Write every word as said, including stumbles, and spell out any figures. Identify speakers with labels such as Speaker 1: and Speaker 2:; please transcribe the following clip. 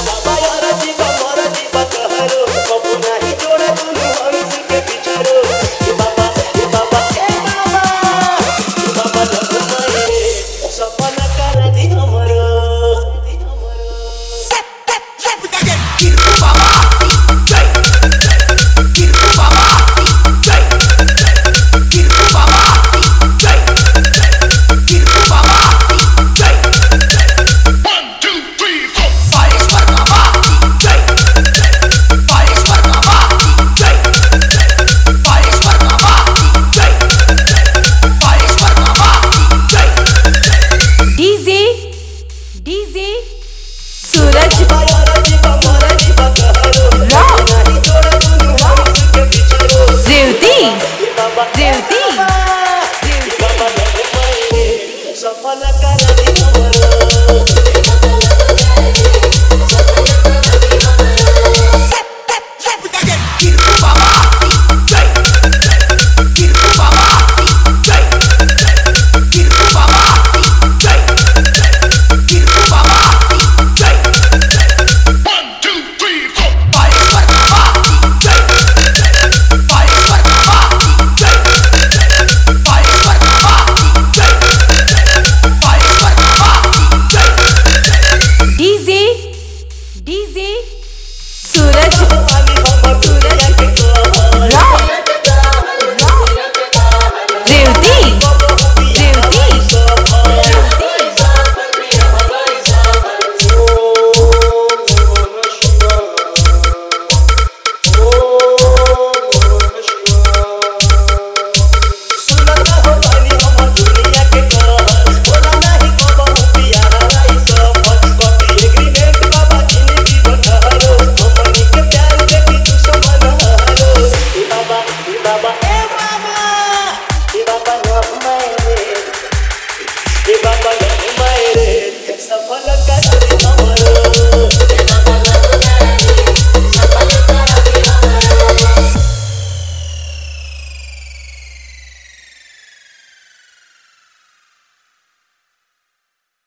Speaker 1: बाबा यार जीवा मोरा जीवा कहरो कबू नहीं जोड़ा दुनु हंस के बिचारो ये बाबा ये बाबा ए बाबा ये बाबा लगे सपना कर दी हमरो
Speaker 2: सूरज रेवती रेवती
Speaker 1: सपना कर दी हमरो
Speaker 2: सूरज रेवती रेवती
Speaker 1: Baba